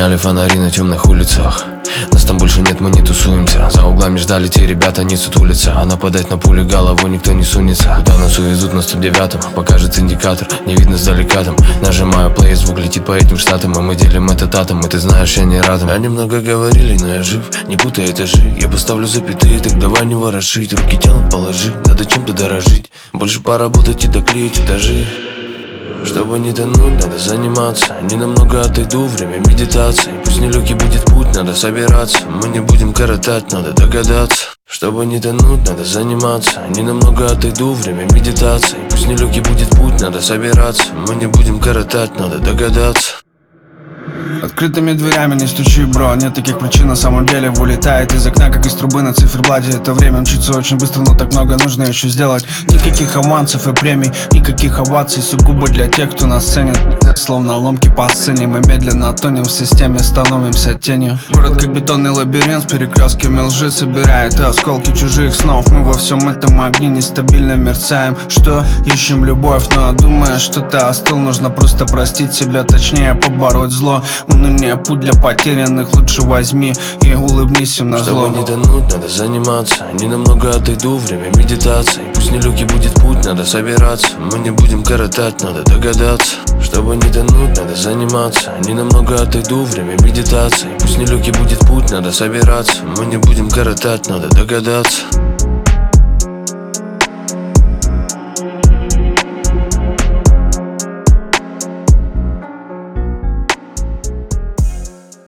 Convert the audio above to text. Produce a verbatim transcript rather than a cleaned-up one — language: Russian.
Сняли фонари на темных улицах. Нас там больше нет, мы не тусуемся. За углами ждали те ребята, не сутулятся. А нападать на пули голову никто не сунется. Куда нас увезут на сто девятом, покажет индикатор, не видно сдалека там. Нажимаю плей, звук летит по этим штатам. И мы делим этот атом, и ты знаешь, я не рядом. Они много говорили, но я жив, не путай этажи. Я поставлю запятые, так давай не ворошить. Руки тянут, положи, надо чем-то дорожить. Больше поработать и доклеить этажи. Чтобы не тонуть, надо заниматься. Ненамного отойду, время медитации. Пусть нелегкий будет путь, надо собираться. Мы не будем коротать, надо догадаться. Чтобы не тонуть, надо заниматься. Ненамного отойду, время медитации. Пусть нелегкий будет путь, надо собираться. Мы не будем коротать, надо догадаться. Открытыми дверями не стучи, бро. Нет таких причин, на самом деле вылетает из окна, как из трубы на циферблате. Это время мчится очень быстро, но так много нужно еще сделать. Никаких авансов и премий, никаких оваций, сугубо для тех, кто нас ценит. Словно ломки по сцене, мы медленно тонем в системе, становимся тенью. Город как бетонный лабиринт, с перекрестками лжи собирает осколки чужих снов. Мы во всем этом огне нестабильно мерцаем. Что? Ищем любовь, но думая, что ты остыл, нужно просто простить себя, точнее побороть зло. Уныние путь для потерянных, лучше возьми и улыбнись им на зло. Чтобы не тонуть, надо заниматься. Ненамного отойду, время медитации. Пусть нелегкий будет путь, надо собираться. Мы не будем коротать, надо догадаться. Чтобы не тонуть, надо заниматься. Ненамного отойду, время медитации. Пусть нелегкий будет путь, надо собираться. Мы не будем коротать, надо догадаться.